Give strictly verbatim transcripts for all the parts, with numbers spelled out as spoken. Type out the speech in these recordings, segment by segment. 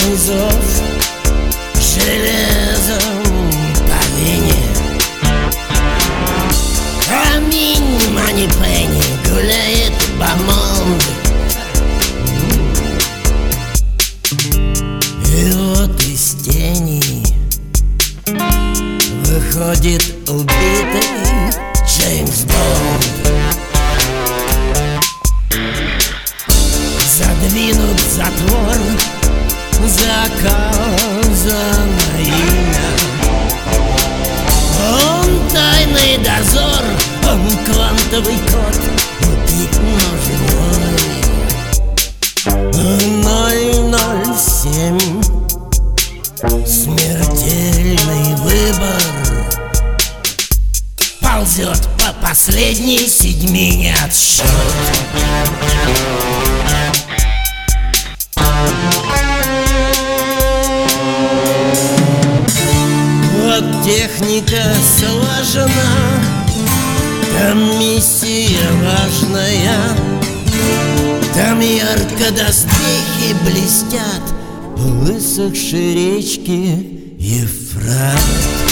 День зов железом по вене. Аминь, Мани Пенни гуляет бомонд. И вот из тени выходит убитый Джеймс Бонд. Задвинут затвор, заказано имя. Он тайный дозор, он квантовый код, убит, но живой. ноль ноль семь, смертельный выбор. Ползет по последней седьмине отсчет. Вот техника слажена, там миссия важная, там ярко доспехи блестят по высохшей речке Ефрат.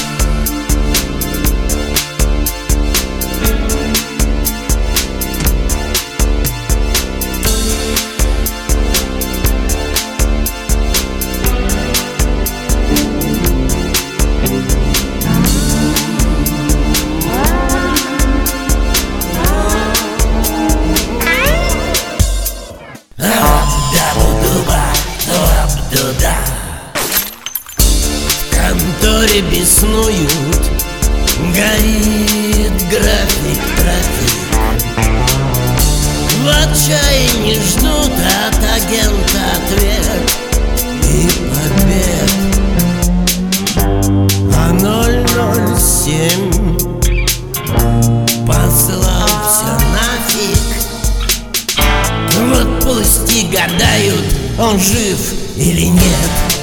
В конторе беснуют, горит график, трафик. В отчаянии ждут от агента ответ и побед. А ноль ноль семь послал все нафиг. Вот пусть и гадают, он жив или нет.